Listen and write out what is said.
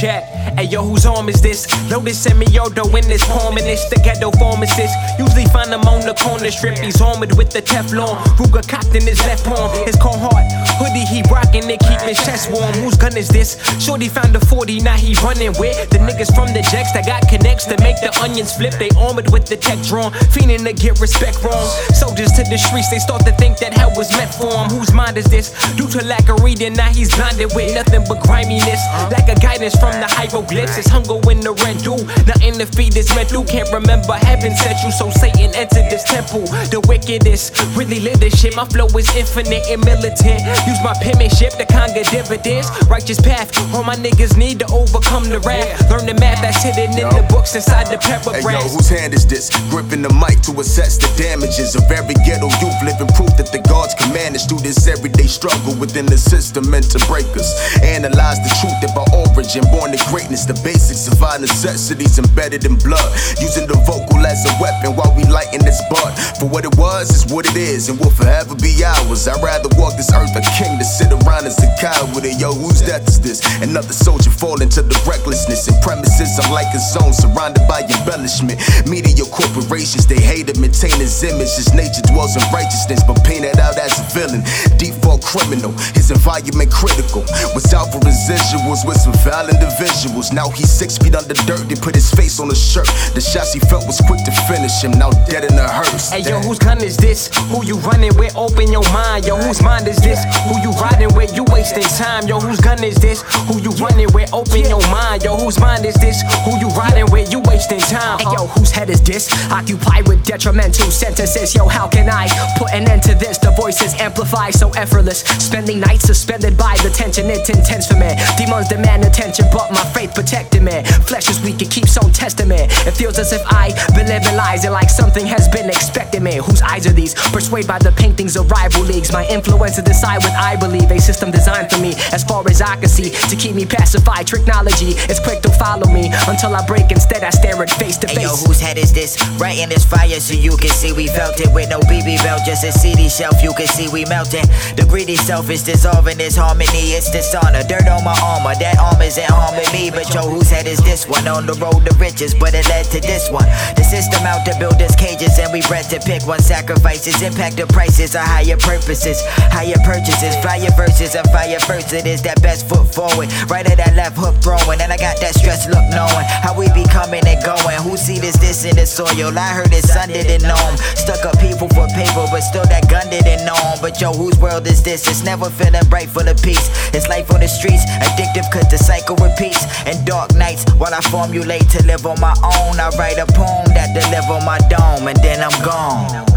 check. Hey yo, whose arm is this? Lotus semi-auto in this palm, and it's the ghetto pharmacist. Usually find him on the corner strip. He's armored with the Teflon. Ruger cocked in his left arm. His Carhartt hoodie he rockin' to keep his chest warm. Whose gun is this? Shorty found a 40, now he running with the niggas from the jacks that got connects to make the onions flip. They armored with the tech drawn, fiending to get respect wrong. Soldiers to the streets, they start to think that hell was meant for him. Whose mind is this? Due to lack of reading, now he's blinded with nothing but griminess. Lack of guidance from the hieroglyphs. It's hunger when the rent due. Nothing to feed this mental. Can't remember heaven sent you, so Satan entered this temple. The wickedest really lit this shit. My flow is infinite and militant. Use my penmanship to conquer dividends. Righteous path, all my niggas need to overcome the wrath. Learn the math that's hidden in the books inside the paragraphs. Hey yo, whose hand is this? Gripping the mic to assess the damages of every ghetto youth, living proof that the God's command is through this everyday struggle within the system meant to break us. Analyze the truth about origin, born to greatness, the basics of our necessities embedded in blood. Using the vocal as a weapon while we lighten this bud. For what it was is what it is, and will forever be ours. I'd rather walk this earth a king than sit around as a coward. Yo, whose death is this? Another soldier falling to the recklessness and premises are like a zone surrounded by embellishment. Media corporations, they hate to maintain his image. His nature dwells in righteousness, but painted out as a villain. Default criminal, his environment critical. Was out for residuals with some foul individuals. Now he's 6 feet under dirt, they put his face on a shirt. The shots he felt was quick to finish him, now dead in a hearse. Hey yo, whose gun is this? Who you running with? Open your mind. Yo, whose mind is this? Who you riding with? You wasting time. Yo, whose gun is this? Who you running with? Open your mind. Yo, whose mind is this? Who you riding with? You wasting time. Hey yo, whose head is this? Occupied with detrimental sentences. Yo, how can I put an end to this? The voices amplify so effortless. Spending nights suspended by the tension, it's intense for me. Demons demand attention, but my faith protected me. Flesh is weak, it keeps on testing me. It feels as if I been living lies and like something has been expecting me. Whose eyes are these? Persuaded by the paintings of rival leagues. My influence to decide what I believe. A system designed for me, as far as I can see, to keep me pacified. Technology is quick to follow me until I break. Instead I stare it face to face. Hey yo, whose head is this? Right in this fire so you can see we felt it. With no BB belt, just a CD shelf, you can see we melting. The greedy self is dissolving this harmony, it's dishonor. Dirt on my armor, that armor's in harmony. But yo, whose head is this one? On the road to riches, but it led to this one. The system out to build us cages and we bred to pick one. Sacrifices impact the prices of higher purposes, higher purchases, fire verses and fire first. It is that best foot forward, right at that left hook throwing. And I got that stress look knowing how we be coming and going. Who see this in the soil? I heard it's under the gnome. Stuck up people for paper, but still that gun didn't know. But yo, whose world is this? It's never feeling bright full of peace. It's life on the streets, addictive cause the cycle repeats. And dark nights while I formulate to live on my own. I write a poem that deliver my dome and then I'm gone.